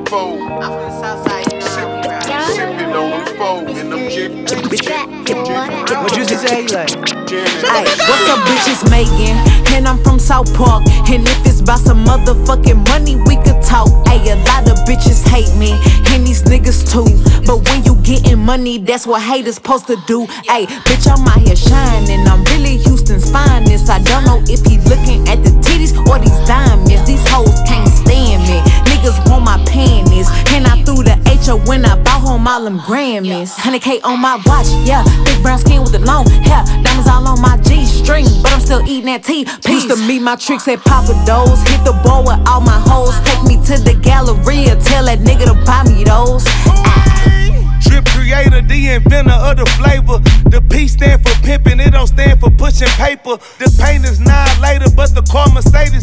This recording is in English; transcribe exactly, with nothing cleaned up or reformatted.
fold. I'm from the south side, you know how we ride. Sippin' on them fold and them jig. What you say, like? Ay, what's up, bitches, Megan? And I'm from South Park. And if it's about some motherfucking money, we could talk. Ay, a lot of bitches hate me, and these niggas too. But when you getting money, that's what haters supposed to do. Ay, bitch, I'm out here shining. I'm really Houston's finest. I don't know if he looking at the titties or these diamonds. These hoes can't stand me. Niggas want my panties. And I threw the H O when I bought home all them Grammys. one hundred K on my watch, yeah. Big brown skin with the long hair. Diamonds all on my G-string, but I'm still eating that tea. Used to meet my tricks at Papa Do's. Hit the ball with all my hoes. Take me to the Galleria. Tell that nigga to buy me those. Drip creator, the inventor of the flavor. The P stand for pimping, it don't stand for pushing paper. The paint is nine later, but the car Mercedes